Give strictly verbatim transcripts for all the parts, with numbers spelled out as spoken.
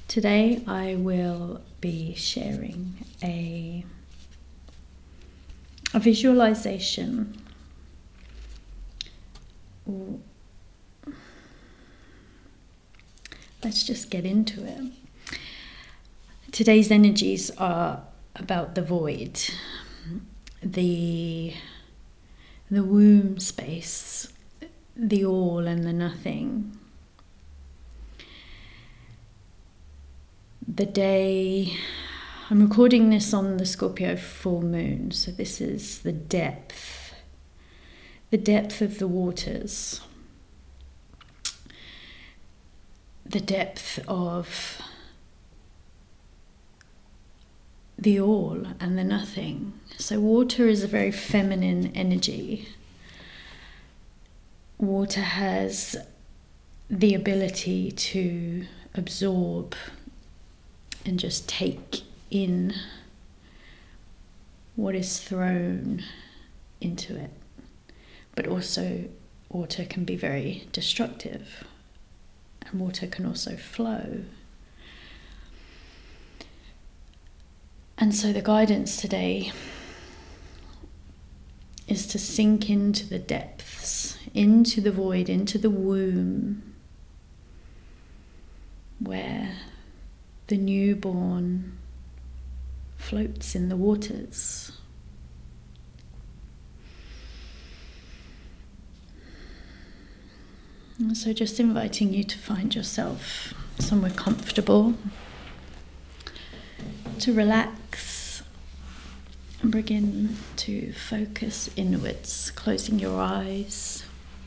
Today I will be sharing a, a visualization. Ooh. Let's just get into it. Today's energies are about the void, the, the womb space, the all and the nothing. The day, I'm recording this on the Scorpio full moon, so this is the depth, the depth of the waters, the depth of the all and the nothing. So water is a very feminine energy. Water has the ability to absorb and just take in what is thrown into it. But also water can be very destructive, and water can also flow. And so the guidance today is to sink into the depths, into the void, into the womb, where the newborn floats in the waters. And so just inviting you to find yourself somewhere comfortable, to relax and begin to focus inwards, closing your eyes.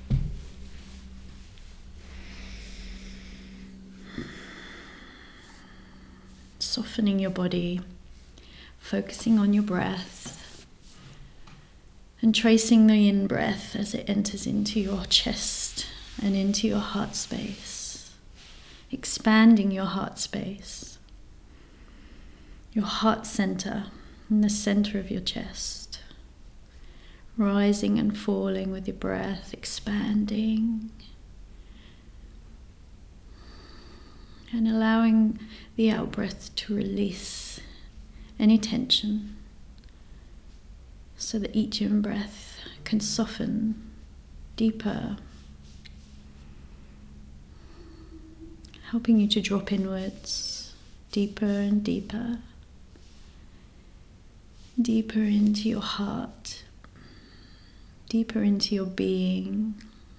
Softening your body, focusing on your breath, and tracing the in-breath as it enters into your chest and into your heart space, expanding your heart space, your heart center in the center of your chest, rising and falling with your breath, expanding, and allowing the out-breath to release any tension so that each in-breath can soften deeper, helping you to drop inwards, deeper and deeper, deeper into your heart, deeper into your being.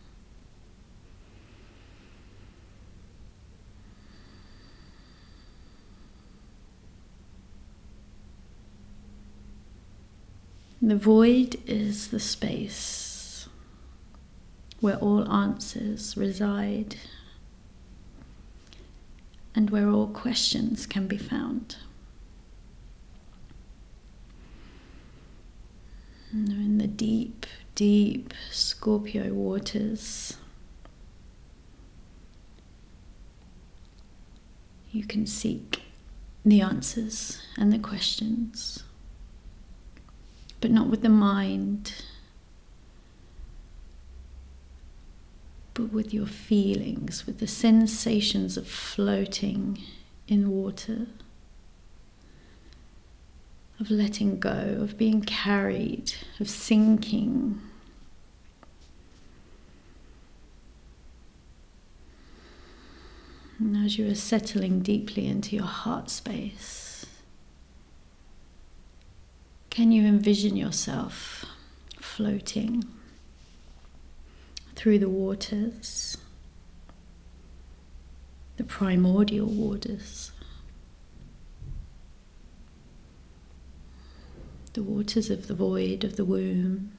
The void is the space where all answers reside and where all questions can be found. And in the deep, deep Scorpio waters, you can seek the answers and the questions, but not with the mind, but with your feelings, with the sensations of floating in water, of letting go, of being carried, of sinking. And as you are settling deeply into your heart space, can you envision yourself floating through the waters, the primordial waters, the waters of the void of the womb,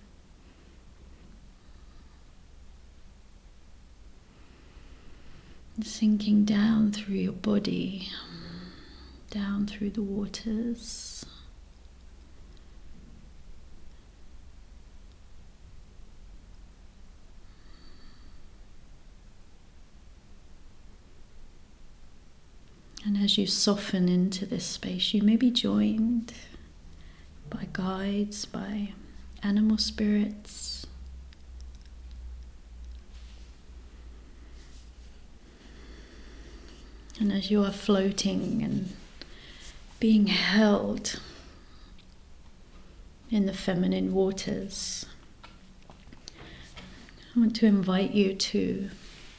sinking down through your body, down through the waters, and as you soften into this space, you may be joined by guides, by animal spirits, And as you are floating and being held in the feminine waters, I want to invite you to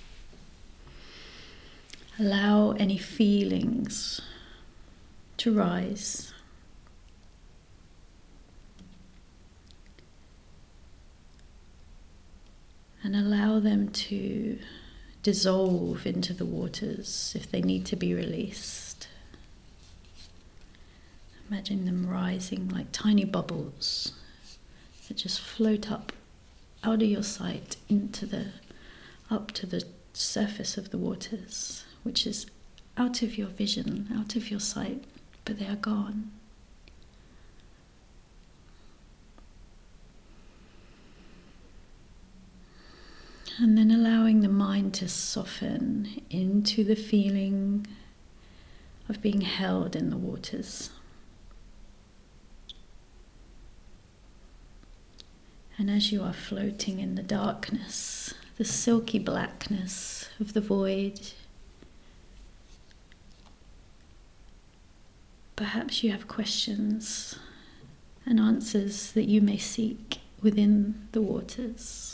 allow any feelings to rise. And allow them to dissolve into the waters if they need to be released. Imagine them rising like tiny bubbles that just float up out of your sight into the, up to the surface of the waters, which is out of your vision, out of your sight, but they are gone. And then allowing the mind to soften into the feeling of being held in the waters. And as you are floating in the darkness, the silky blackness of the void, perhaps you have questions and answers that you may seek within the waters.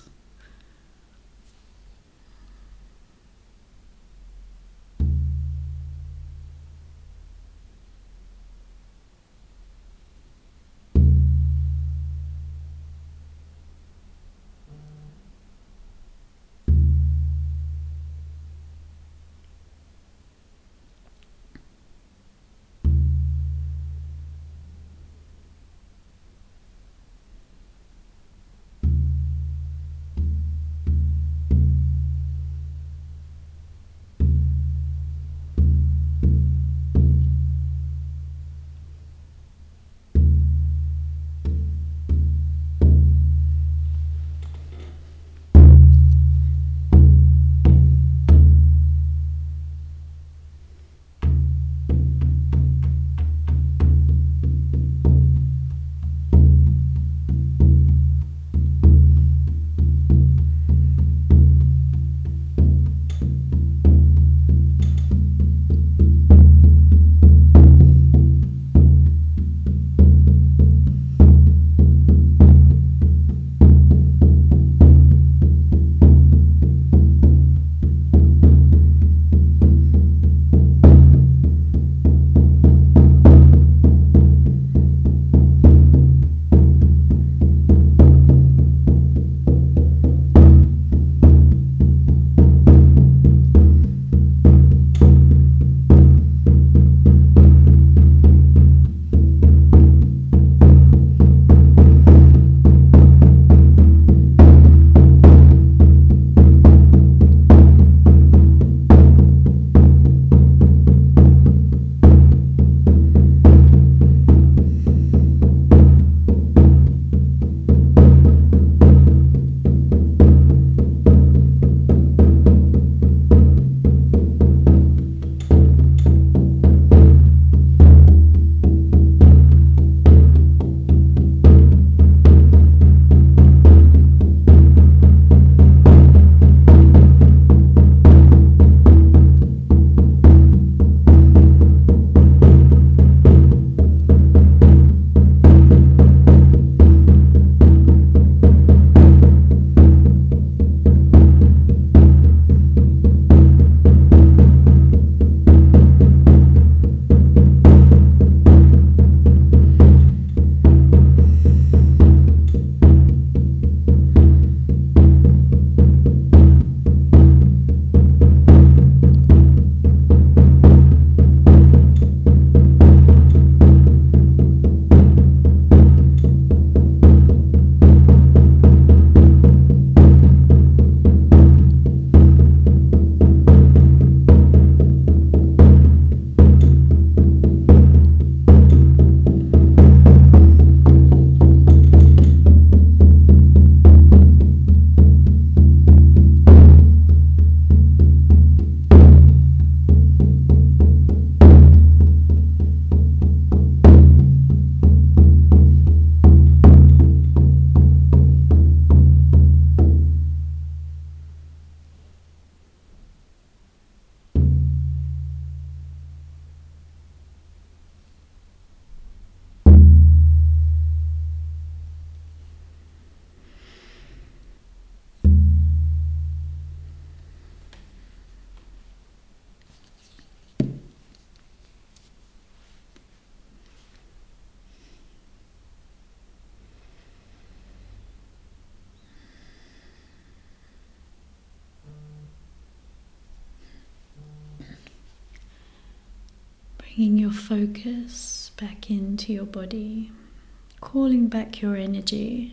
Bringing your focus back into your body, calling back your energy.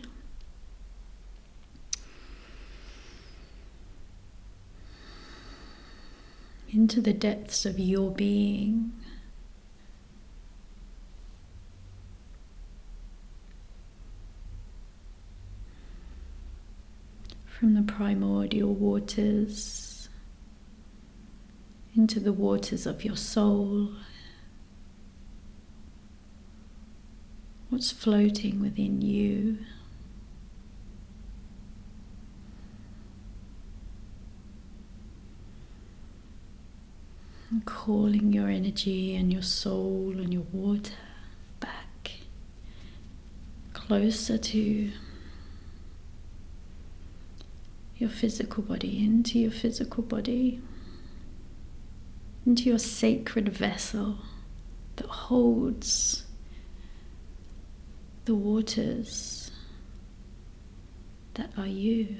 Into the depths of your being. From the primordial waters into the waters of your soul. What's floating within you? And calling your energy and your soul and your water back closer to your physical body, into your physical body, into your sacred vessel that holds the waters that are you.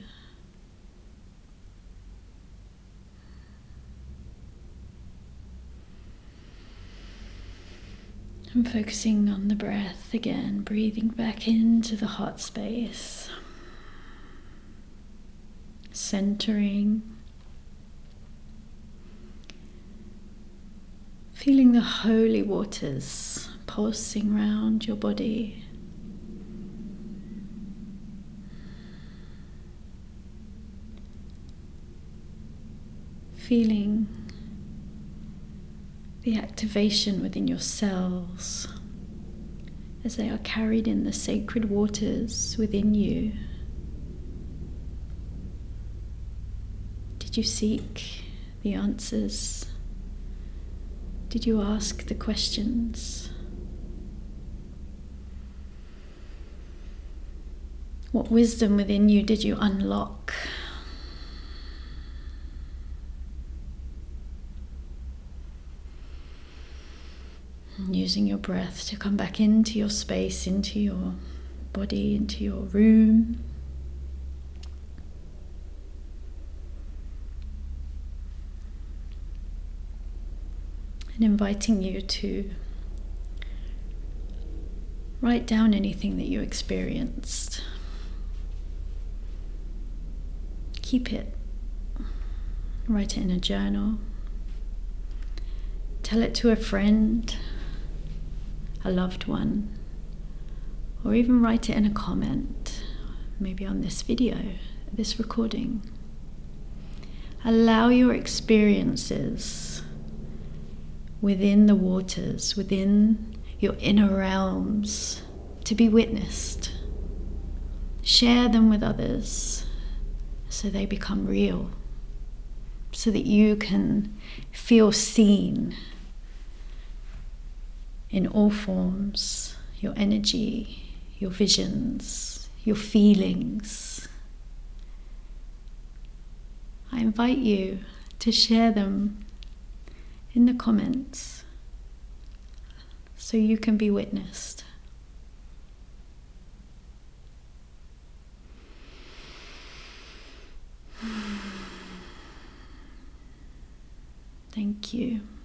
I'm focusing on the breath again, breathing back into the heart space, centering, feeling the holy waters pulsing around your body. Feeling the activation within your cells as they are carried in the sacred waters within you. Did you seek the answers? Did you ask the questions? What wisdom within you did you unlock? Using your breath to come back into your space, into your body, into your room. And inviting you to write down anything that you experienced. Keep it. Write it in a journal. Tell it to a friend, a loved one, or even write it in a comment, maybe on this video, this recording. Allow your experiences within the waters, within your inner realms, to be witnessed. Share them with others so they become real, so that you can feel seen in all forms, your energy, your visions, your feelings. I invite you to share them in the comments so you can be witnessed. Thank you.